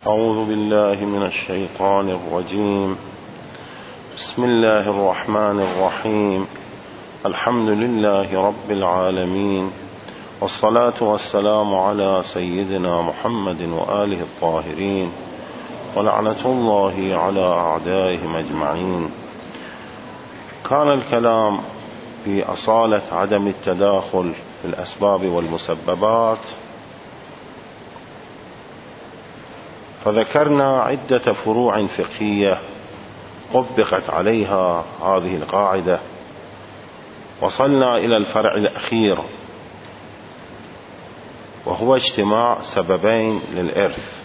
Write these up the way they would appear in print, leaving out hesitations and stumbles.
أعوذ بالله من الشيطان الرجيم. بسم الله الرحمن الرحيم. الحمد لله رب العالمين، والصلاة والسلام على سيدنا محمد وآله الطاهرين، ولعنة الله على أعدائهم أجمعين. كان الكلام في أصالة عدم التداخل في الأسباب والمسببات، فذكرنا عدة فروع فقهية طبقت عليها هذه القاعدة. وصلنا إلى الفرع الأخير، وهو اجتماع سببين للإرث.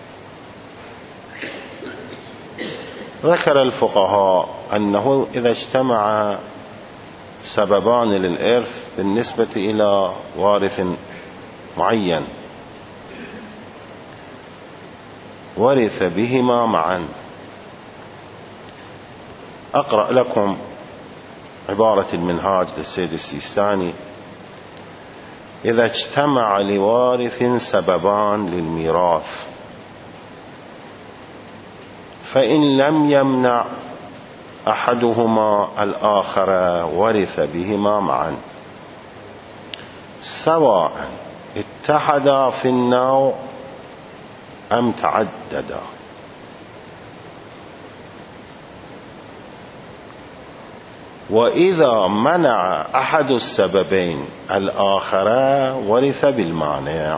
ذكر الفقهاء أنه إذا اجتمع سببان للإرث بالنسبة إلى وارث معين ورث بهما معا. أقرأ لكم عبارة المنهاج للسيد السيستاني: إذا اجتمع لوارث سببان للميراث فإن لم يمنع أحدهما الآخر ورث بهما معا، سواء اتحدا في النوع أم تعددا. وإذا منع أحد السببين الآخر ورث بالمانع.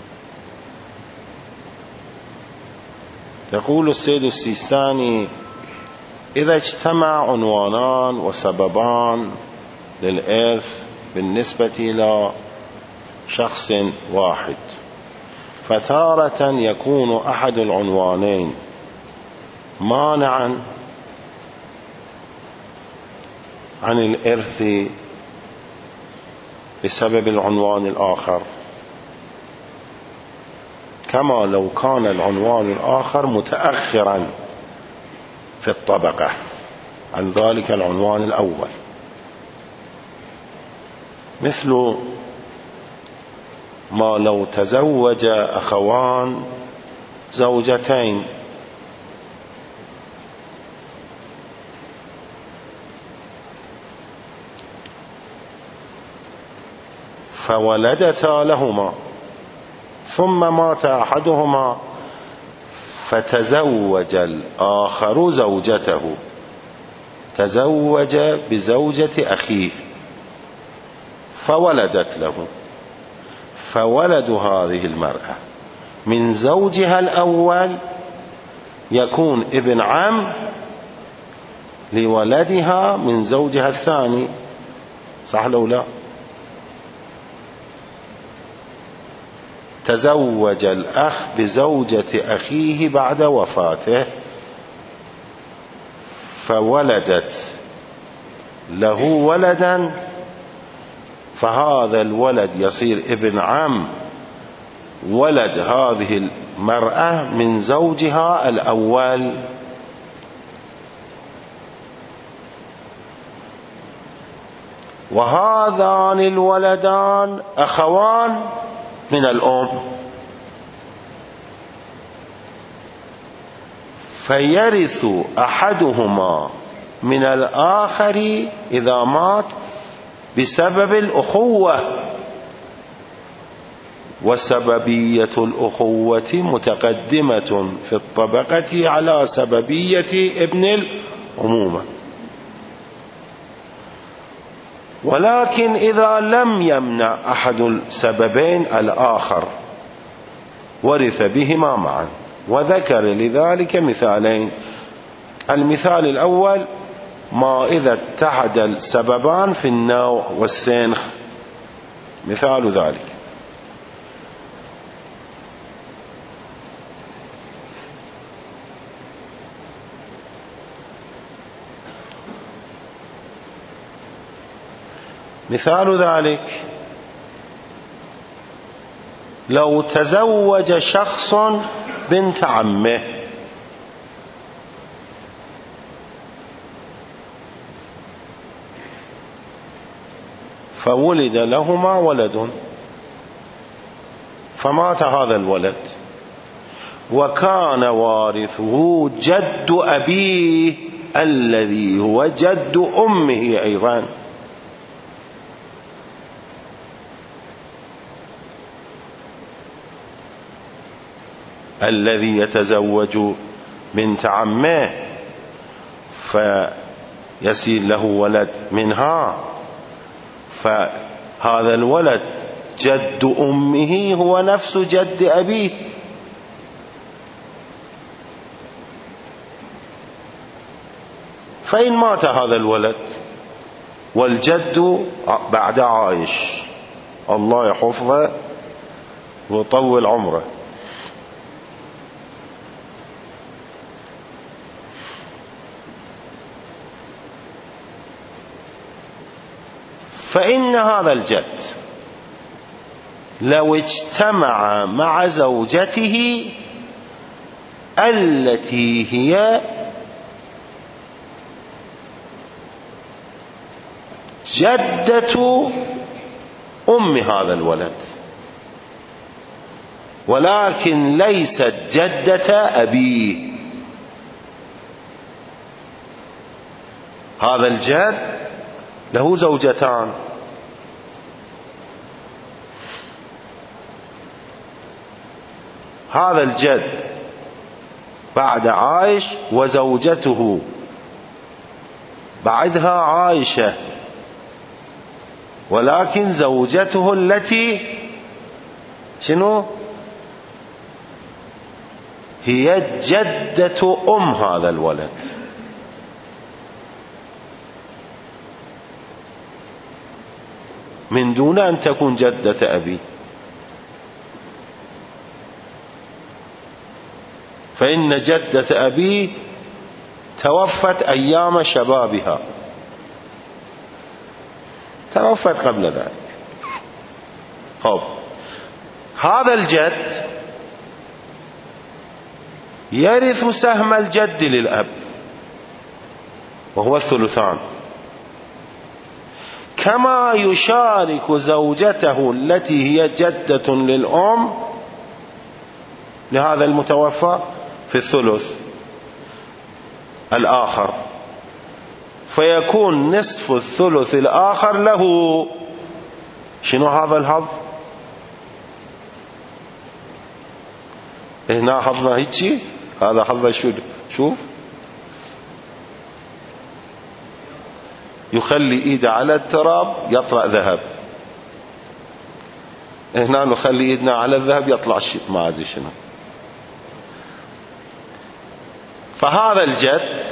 يقول السيد السيستاني: إذا اجتمع عنوانان وسببان للإرث بالنسبة إلى شخص واحد، فتارة يكون أحد العنوانين مانعا عن الإرث بسبب العنوان الآخر، كما لو كان العنوان الآخر متأخرا في الطبقة عن ذلك العنوان الأول، مثل ما لو تزوج أخوان زوجتين فولدتا لهما، ثم مات أحدهما فتزوج الآخر زوجته، تزوج بزوجة أخيه فولدت له، فولد هذه المرأة من زوجها الأول يكون ابن عم لولدها من زوجها الثاني، صح لو لا؟ تزوج الأخ بزوجة أخيه بعد وفاته فولدت له ولدا، فهذا الولد يصير ابن عم ولد هذه المرأة من زوجها الأول. وهذان الولدان أخوان من الأم، فيرث أحدهما من الآخر إذا مات بسبب الأخوة، وسببية الأخوة متقدمة في الطبقة على سببية ابن الأمومة. ولكن إذا لم يمنع أحد السببين الآخر ورث بهما معا، وذكر لذلك مثالين. المثال الأول ما إذا اتحد السببان في النوع والسنخ، مثال ذلك: مثال ذلك لو تزوج شخص بنت عمه فولد لهما ولد، فمات هذا الولد، وكان وارثه جد أبيه الذي هو جد أمه أيضا. الذي يتزوج بنت عمه فيصير له ولد منها، فهذا الولد جد أمه هو نفس جد أبيه. فإن مات هذا الولد والجد بعد عايش، الله يحفظه ويطول عمره، فإن هذا الجد لو اجتمع مع زوجته التي هي جدة أم هذا الولد ولكن ليست جدة أبيه، هذا الجد له زوجتان، هذا الجد بعد عايش وزوجته بعدها عايشة، ولكن زوجته التي شنو هي جدة أم هذا الولد. من دون أن تكون جدة أبي، فإن جدة أبي توفت أيام شبابها، توفت قبل ذلك. طب هذا الجد يرث سهم الجد للأب وهو الثلثان، كما يشارك زوجته التي هي جدة للأم لهذا المتوفى في الثلث الآخر، فيكون نصف الثلث الآخر له. شنو هذا الحظ؟ هنا حظنا هيك، هذا حظ شوف يخلي ايده على التراب يطلع ذهب، هنا نخلي ايدنا على الذهب يطلع شيء ما ادري شنو. فهذا الجد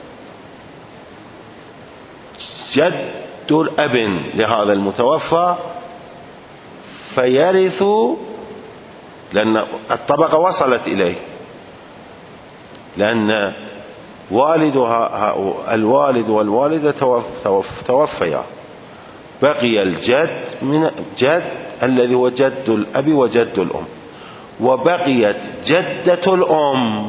جد الأب لهذا المتوفى فيرث، لأن الطبقة وصلت إليه، لأن الوالد والوالدة توفيا، بقي الجد من جد الذي هو جد الأب وجد الأم، وبقيت جدة الأم.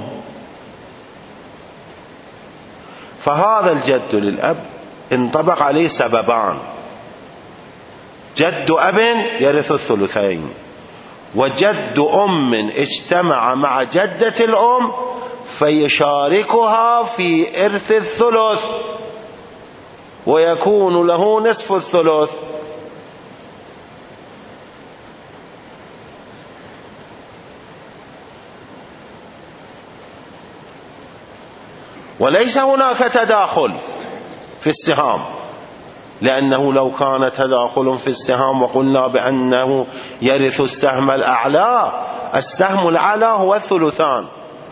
فهذا الجد للأب انطبق عليه سببان: جد أب يرث الثلثين، وجد أم اجتمع مع جدة الأم فيشاركها في إرث الثلث ويكون له نصف الثلث. وليس هناك تداخل في السهام، لأنه لو كان تداخل في السهام وقلنا بأنه يرث السهم الأعلى، السهم الأعلى هو الثلثان،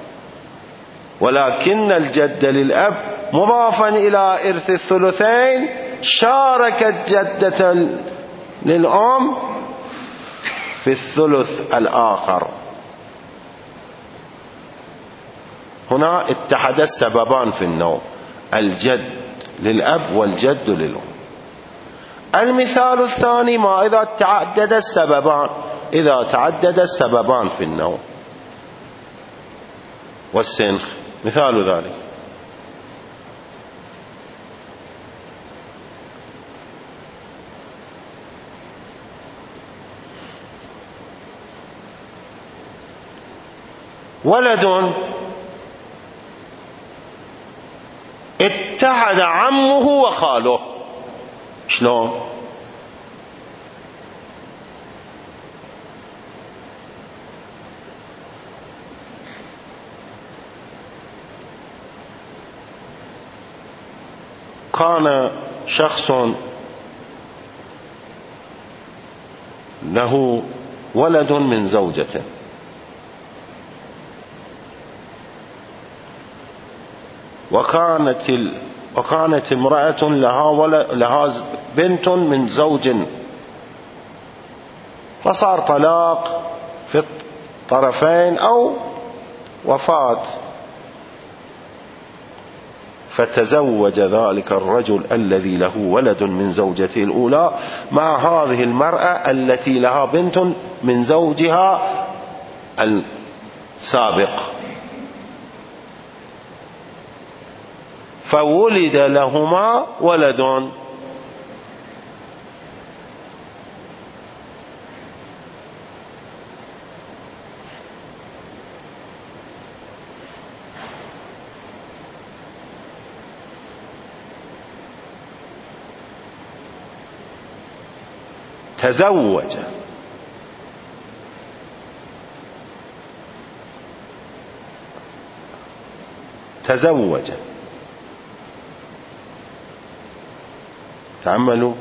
ولكن الجد للأب مضافا إلى إرث الثلثين شاركت جدة للأم في الثلث الآخر. هنا اتحد السببان في النوم، الجد للأب والجد للأم. المثال الثاني ما إذا تعدد السببان، إذا تعدد السببان في النوم والسنخ، مثال ذلك: ولد اتحد عمه وخاله. شلون؟ كان شخص له ولد من زوجته، وكانت امرأة لها بنت من زوج، فصار طلاق في الطرفين أو وفاة، فتزوج ذلك الرجل الذي له ولد من زوجته الأولى مع هذه المرأة التي لها بنت من زوجها السابق، فولد لهما ولد. تزوج تأملوا،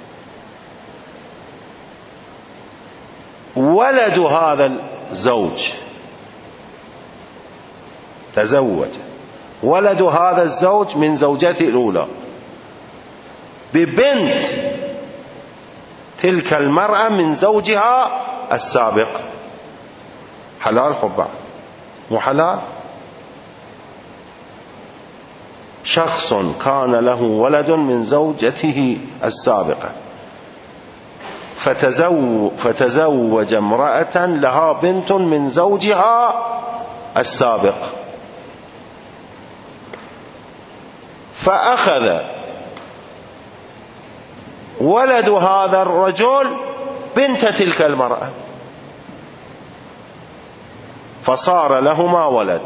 ولد هذا الزوج تزوج ولد هذا الزوج من زوجته الأولى ببنت تلك المرأة من زوجها السابق. حلال حبا مو حلال؟ شخص كان له ولد من زوجته السابقة فتزوج امرأة لها بنت من زوجها السابق، فأخذ ولد هذا الرجل بنت تلك المرأة، فصار لهما ولد.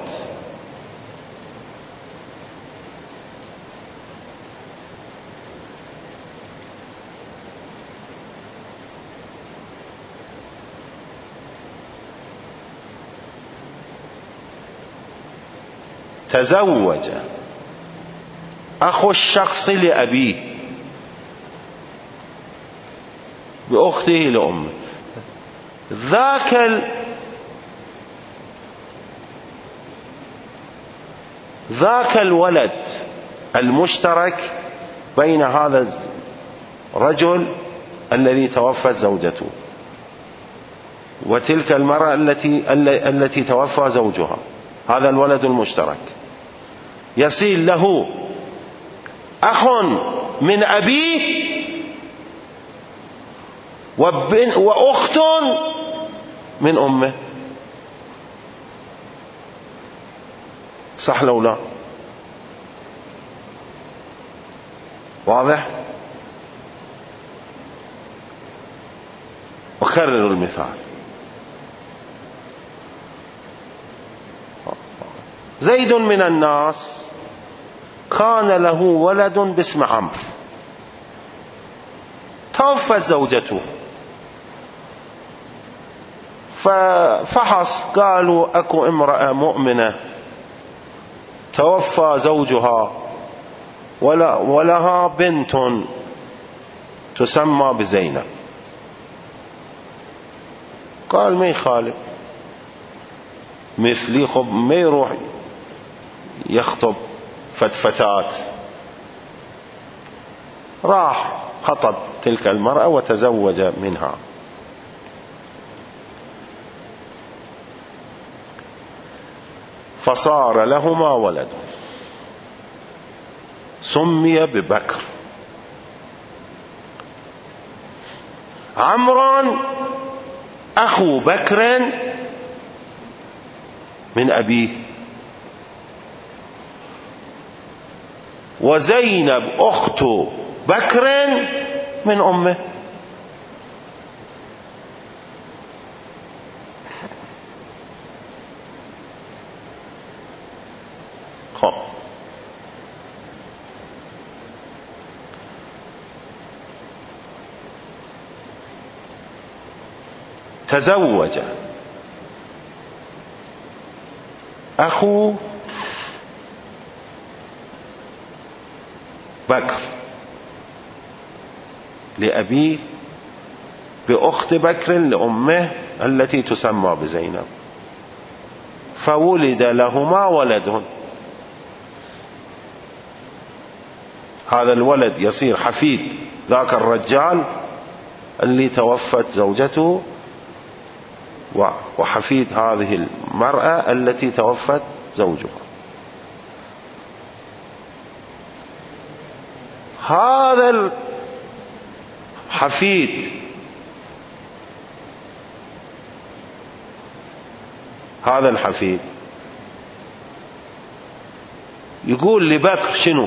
تزوج أخو الشخص لأبيه بأخته لأمه، ذاك الولد المشترك بين هذا الرجل الذي توفت زوجته وتلك المرأة التي توفى زوجها، هذا الولد المشترك يصير له أخ من أبيه وأخت من أمه. صح لو لا؟ واضح؟ أكرر المثال. زيد من الناس كان له ولد باسم عمرو، توفت زوجته، ففحص قالوا أكو امرأة مؤمنة توفى زوجها ولها بنت تسمى بزينب. قال ما يخالف، مثلي خب ما يروح يخطب فتات، راح خطب تلك المرأة وتزوج منها. فصار لهما ولد سمي ببكر. عمرو أخو بكر من أبيه، وزينب أخت بكر من أمه. خب تزوج أخو بكر لأبيه بأخت بكر لأمه التي تسمى بزينب، فولد لهما ولد. هذا الولد يصير حفيد ذاك الرجال اللي توفت زوجته، وحفيد هذه المرأة التي توفت زوجها. هذا الحفيد يقول لبكر شنو؟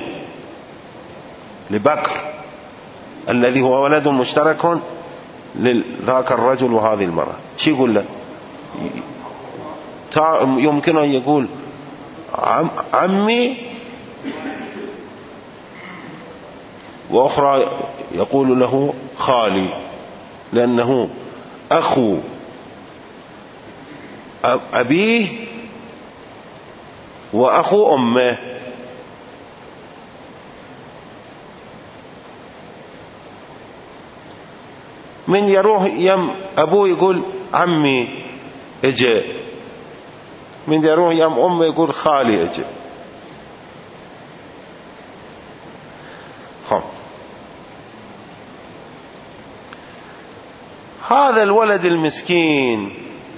لبكر الذي هو ولد مشترك لذاك الرجل وهذه المرأة، شو يقول له؟ يمكن أن يقول عمي، وأخرى يقول له خالي، لأنه أخو أبيه وأخو أمه. من يروح يم أبوه يقول عمي اجي، من يروح يم أمه يقول خالي اجي. هذا الولد المسكين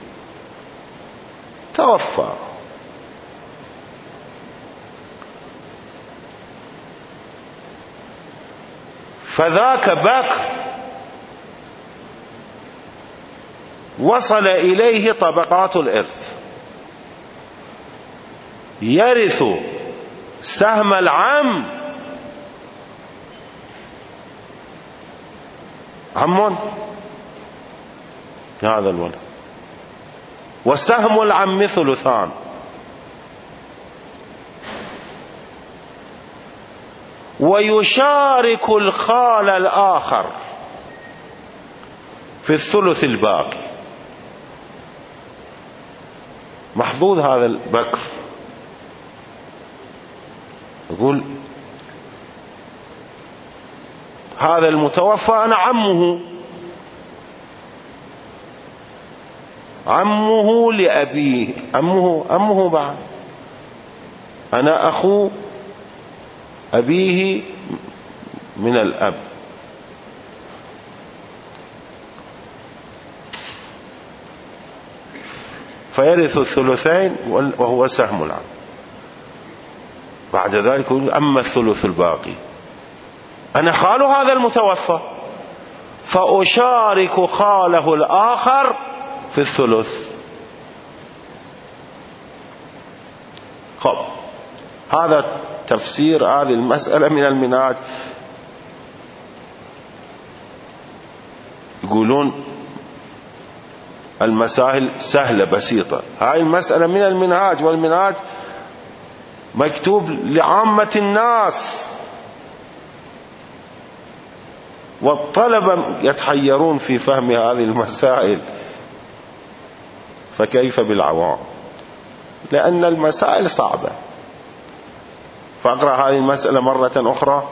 توفى، فذاك بكر وصل إليه طبقات الإرث، يرث سهم العم عم هذا الولد، وسهم العم ثلثان، ويشارك الخال الآخر في الثلث الباقي. محظوظ هذا البكر، يقول هذا المتوفى أنا عمه لأبيه، عمه بعد، أنا أخو أبيه من الأب. فيرث الثلثين وهو سهم العم. بعد ذلك يقول أما الثلث الباقي أنا خال هذا المتوفى، فأشارك خاله الآخر في الثلث. خب هذا تفسير هذه المسألة من المنهاج. يقولون المسائل سهلة بسيطة، هاي المسألة من المنهاج، والمنهاج مكتوب لعامة الناس، والطلبة يتحيرون في فهم هذه المسائل، فكيف بالعوام؟ لأن المسائل صعبة. فأقرأ هذه المسألة مرة أخرى.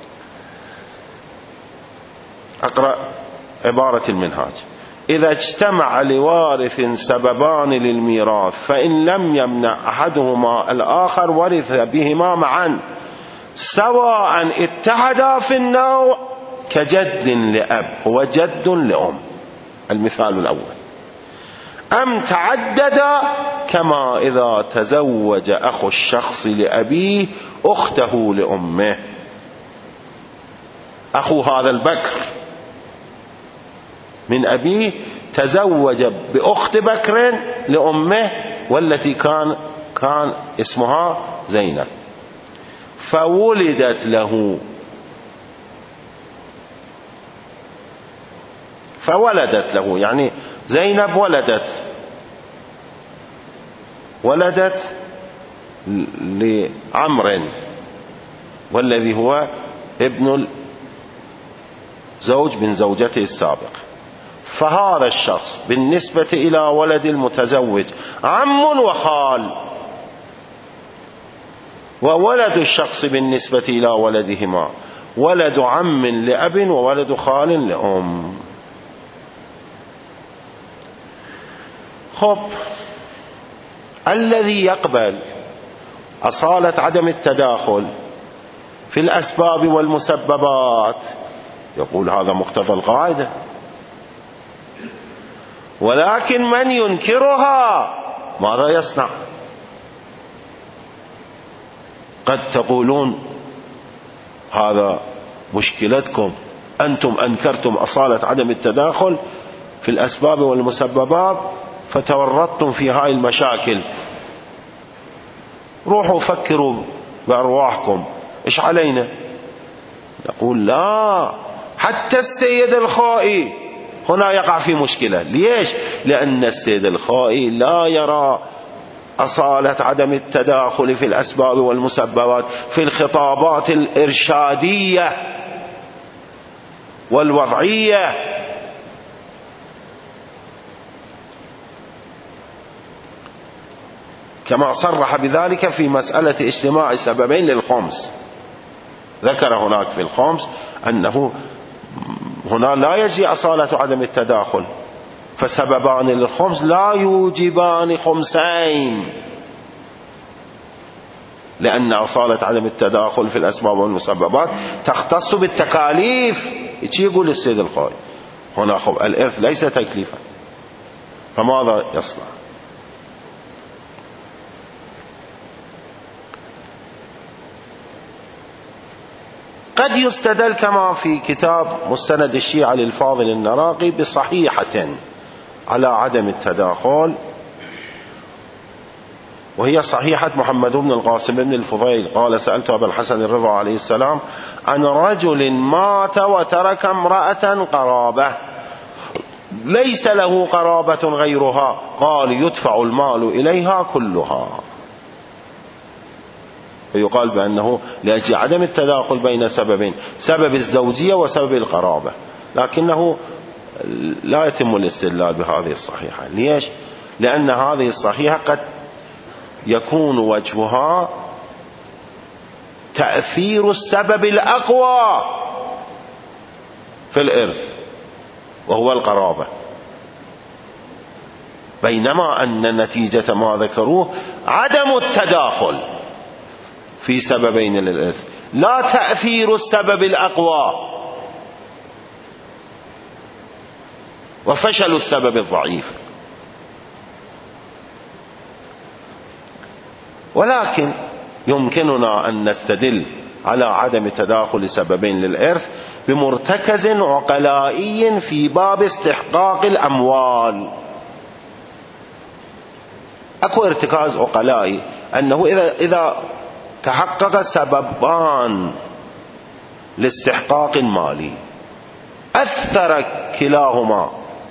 أقرأ عبارة المنهاج: إذا اجتمع لوارث سببان للميراث فإن لم يمنع أحدهما الآخر ورث بهما معا سواء اتحدا في النوع كجد لأب هو جد لأم، المثال الأول، أم تعددا كما إذا تزوج أخو الشخص لأبيه أخته لأمه. أخو هذا البكر من أبيه تزوج بأخت بكر لأمه، والتي كان اسمها زينب، فولدت له، يعني زينب ولدت لعمر، والذي هو ابن الزوج من زوجته السابقة. فهذا الشخص بالنسبة إلى ولد المتزوج عم وخال، وولد الشخص بالنسبة إلى ولدهما ولد عم لأب وولد خال لأم. خب، الذي يقبل أصالة عدم التداخل في الأسباب والمسببات يقول هذا مقتضى القاعدة، ولكن من ينكرها ماذا يصنع؟ قد تقولون هذا مشكلتكم، أنتم أنكرتم أصالة عدم التداخل في الأسباب والمسببات فتورطتم في هاي المشاكل، روحوا فكروا بأرواحكم، إيش علينا؟ نقول لا، حتى السيد الخائي هنا يقع في مشكلة. ليش؟ لأن السيد الخائي لا يرى أصالة عدم التداخل في الأسباب والمسببات في الخطابات الإرشادية والوضعية، كما صرح بذلك في مسألة اجتماع سببين للخمس. ذكر هناك في الخمس أنه هنا لا يجري أصالة عدم التداخل، فسببان للخمس لا يوجبان خمسين، لأن أصالة عدم التداخل في الأسباب والمسببات تختص بالتكاليف. يقول السيد الخائي هنا خب الإرث ليس تكليفا، فماذا يصنع؟ قد يستدل كما في كتاب مستند الشيعة للفاضل النراقي بصحيحة على عدم التداخل، وهي صحيحة محمد بن القاسم بن الفضيل قال: سألت أبا الحسن الرضا عليه السلام عن رجل مات وترك امرأة قرابة ليس له قرابة غيرها، قال: يدفع المال إليها كلها. فيقال بأنه لأجل عدم التداخل بين سببين، سبب الزوجية وسبب القرابة، لكنه لا يتم الاستدلال بهذه الصحيحة. ليش؟ لأن هذه الصحيحة قد يكون وجهها تأثير السبب الأقوى في الإرث وهو القرابة، بينما أن نتيجة ما ذكروه عدم التداخل في سببين للإرث، لا تأثير السبب الأقوى وفشل السبب الضعيف. ولكن يمكننا أن نستدل على عدم تداخل سببين للإرث بمرتكز عقلائي في باب استحقاق الأموال. أكو ارتكاز عقلائي أنه إذا تحقق سببان لاستحقاق مالي أثر كلاهما،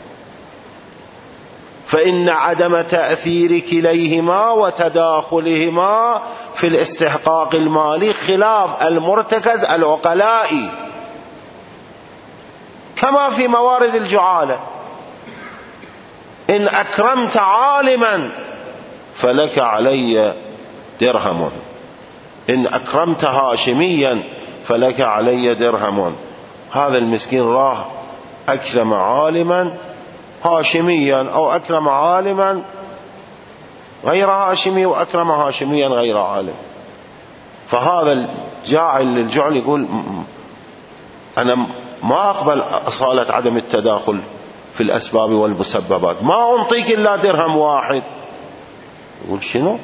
فإن عدم تأثير كليهما وتداخلهما في الاستحقاق المالي خلاف المرتكز العقلائي، كما في موارد الجعالة: إن أكرمت عالما فلك علي درهم، إن أكرمت هاشميا فلك علي درهم. هذا المسكين راه أكرم عالما هاشميا أو أكرم عالما غير هاشمي وأكرم هاشميا غير عالم، فهذا الجاعل للجعل يقول أنا ما أقبل أصالة عدم التداخل في الأسباب والمسببات، ما أنطيك إلا درهم واحد. يقول شنو؟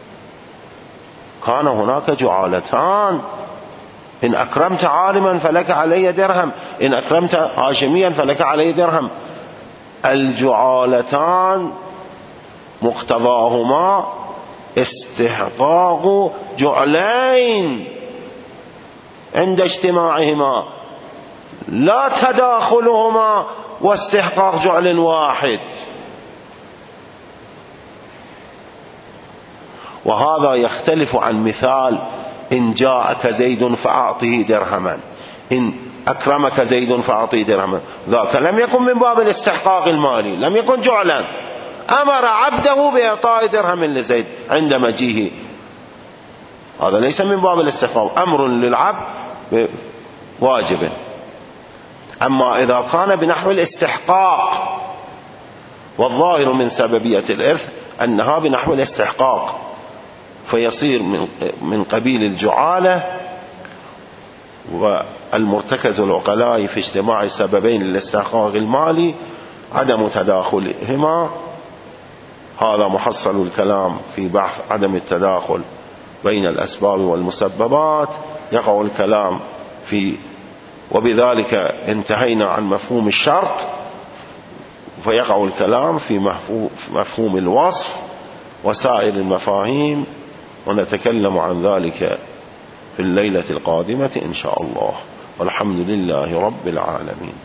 كان هناك جعالتان: إن أكرمت عالما فلك علي درهم، إن أكرمت هاشميا فلك علي درهم. الجعالتان مقتضاهما استحقاق جعلين عند اجتماعهما، لا تداخلهما واستحقاق جعل واحد. وهذا يختلف عن مثال إن جاءك زيد فأعطه درهما، إن أكرمك زيد فأعطه درهما، ذاك لم يكن من باب الاستحقاق المالي، لم يكن جعلا، أمر عبده بإعطاء درهم لزيد عند مجيئه، هذا ليس من باب الاستحقاق، أمر للعبد واجب. أما إذا كان بنحو الاستحقاق، والظاهر من سببية الإرث أنها بنحو الاستحقاق، فيصير من قبيل الجعالة. والمرتكز العقلاء في اجتماع سببين للاستحقاق المالي عدم تداخلهما، هذا محصل الكلام في بحث عدم التداخل بين الأسباب والمسببات، يقع الكلام في، وبذلك انتهينا عن مفهوم الشرط، فيقع الكلام في مفهوم الوصف وسائر المفاهيم، ونتكلم عن ذلك في الليلة القادمة إن شاء الله، والحمد لله رب العالمين.